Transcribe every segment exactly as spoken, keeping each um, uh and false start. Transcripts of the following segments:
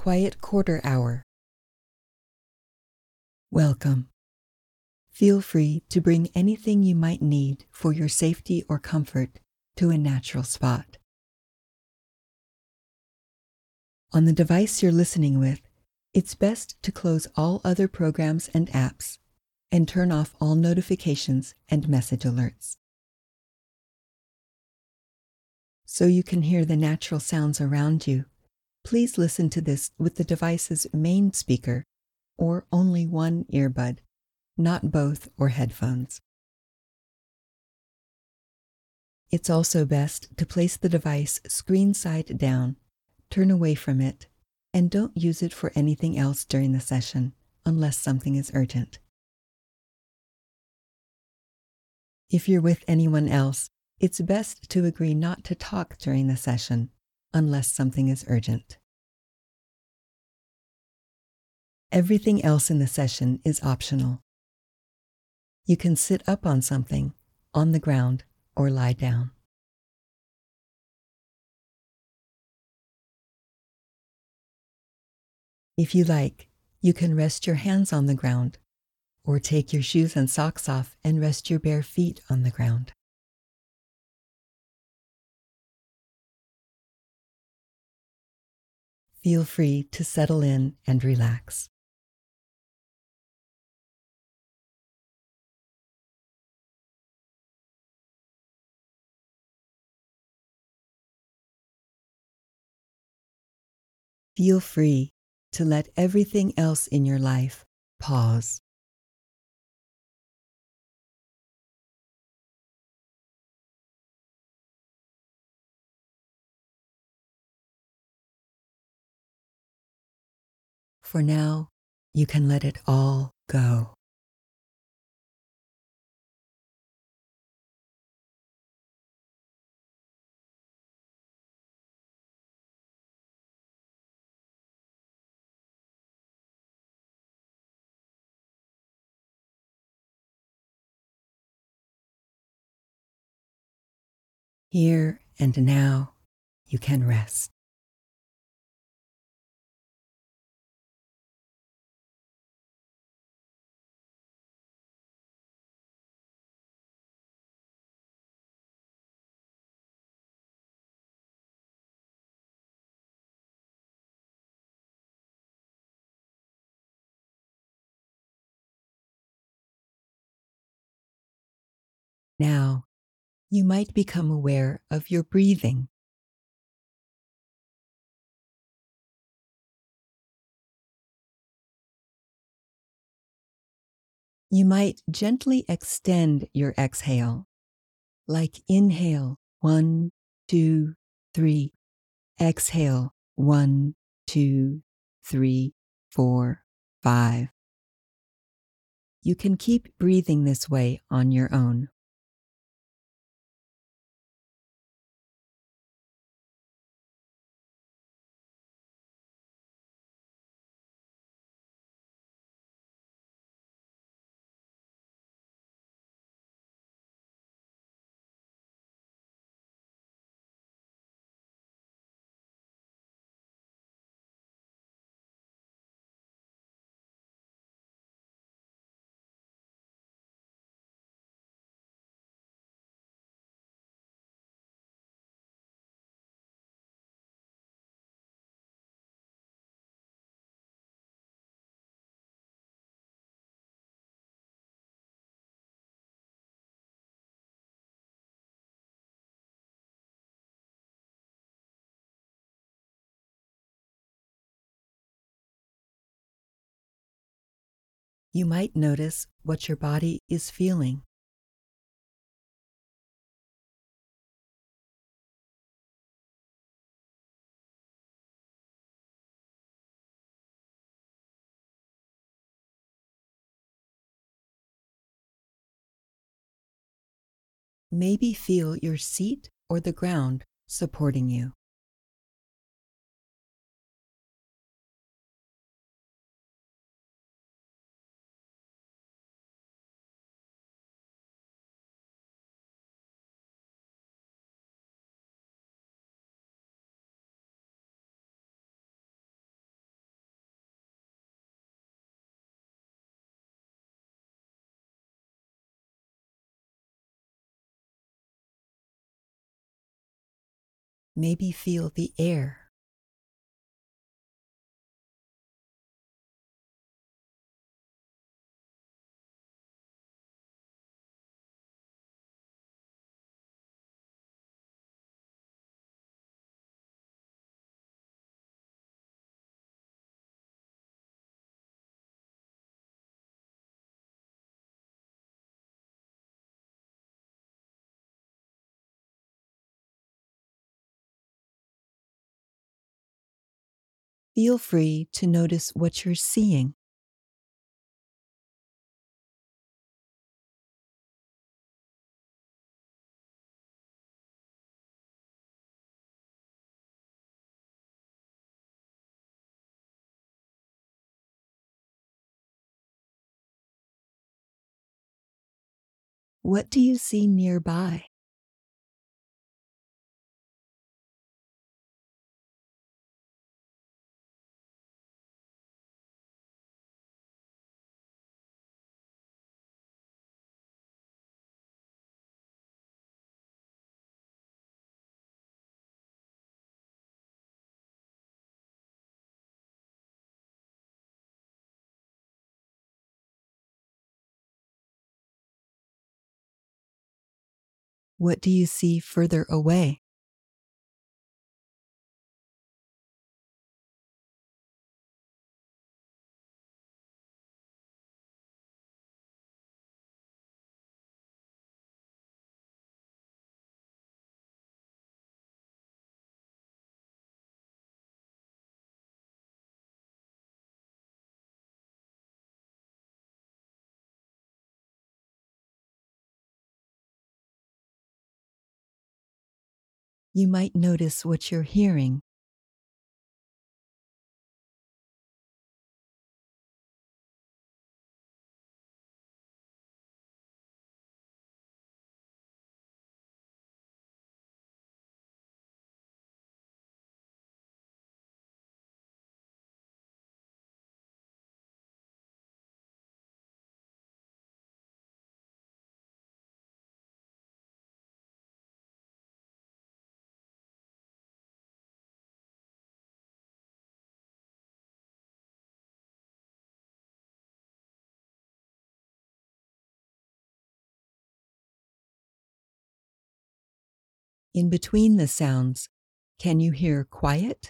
Quiet Quarter Hour. Welcome. Feel free to bring anything you might need for your safety or comfort to a natural spot. On the device you're listening with, it's best to close all other programs and apps and turn off all notifications and message alerts. So you can hear the natural sounds around you, please listen to this with the device's main speaker or only one earbud, not both or headphones. It's also best to place the device screen side down, turn away from it, and don't use it for anything else during the session unless something is urgent. If you're with anyone else, it's best to agree not to talk during the session unless something is urgent. Everything else in the session is optional. You can sit up on something, on the ground, or lie down. If you like, you can rest your hands on the ground, or take your shoes and socks off and rest your bare feet on the ground. Feel free to settle in and relax. Feel free to let everything else in your life pause. For now, you can let it all go. Here and now, you can rest. Now, you might become aware of your breathing. You might gently extend your exhale, like inhale, one, two, three. Exhale, one, two, three, four, five. You can keep breathing this way on your own. You might notice what your body is feeling. Maybe feel your seat or the ground supporting you. Maybe feel the air. Feel free to notice what you're seeing. What do you see nearby? What do you see further away? You might notice what you're hearing. In between the sounds, can you hear quiet?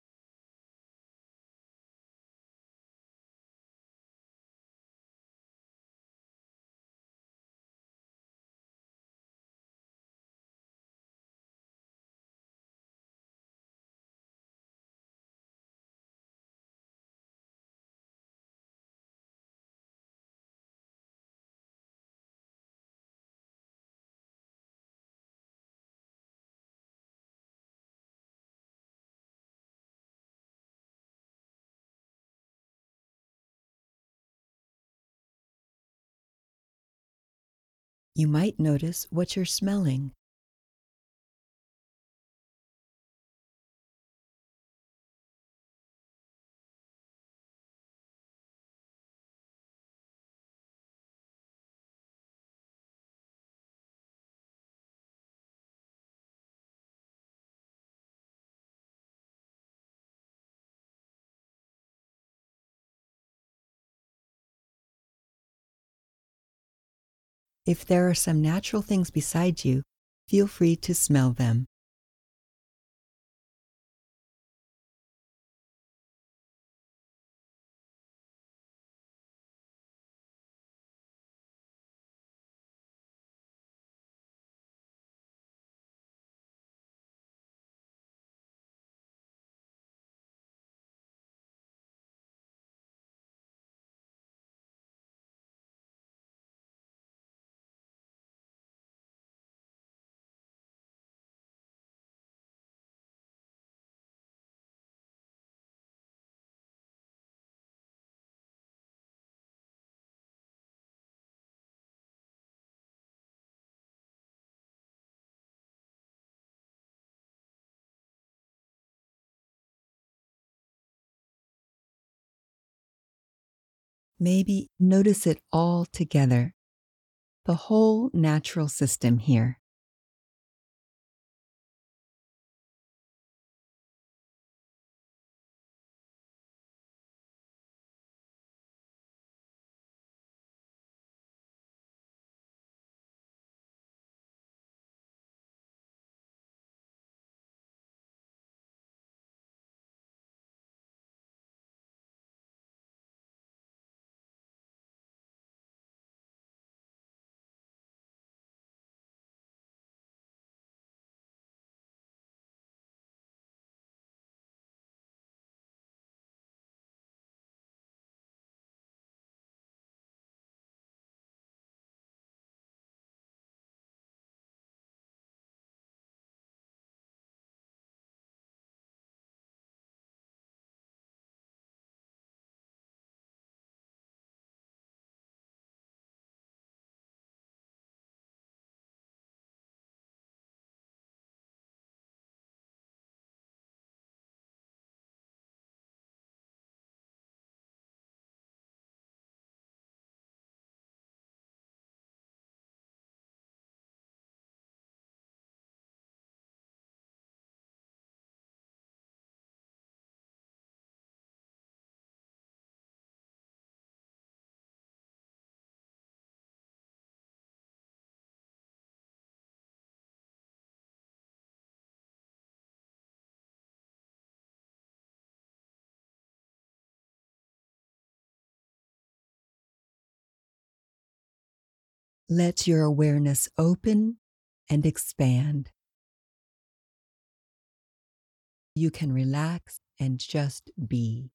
You might notice what you're smelling. If there are some natural things beside you, feel free to smell them. Maybe notice it all together, the whole natural system here. Let your awareness open and expand. You can relax and just be.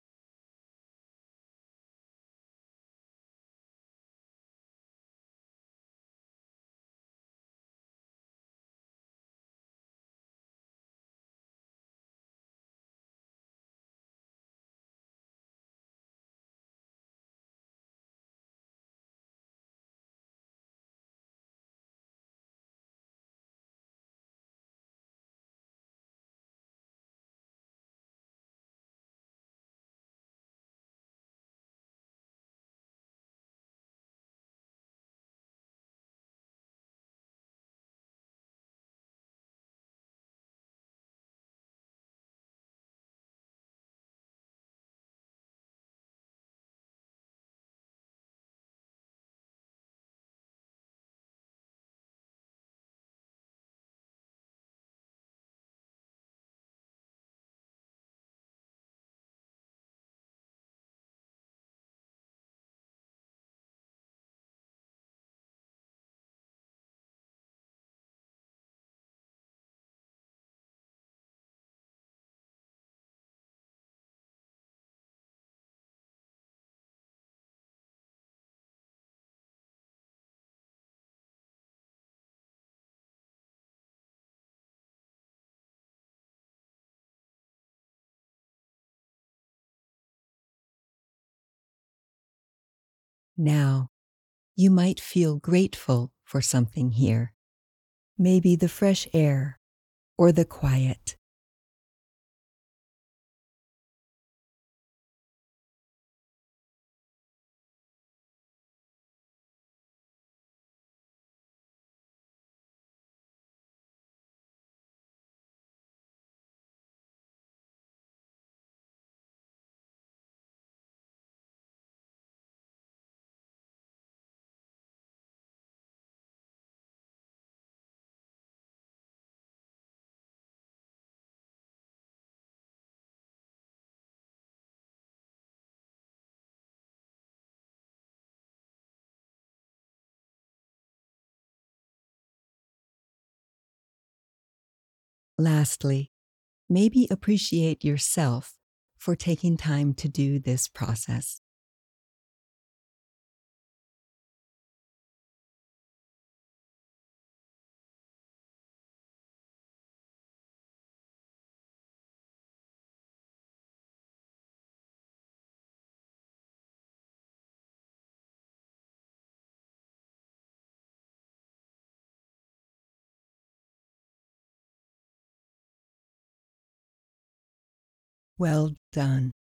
Now, you might feel grateful for something here. Maybe the fresh air or the quiet. Lastly, maybe appreciate yourself for taking time to do this process. Well done.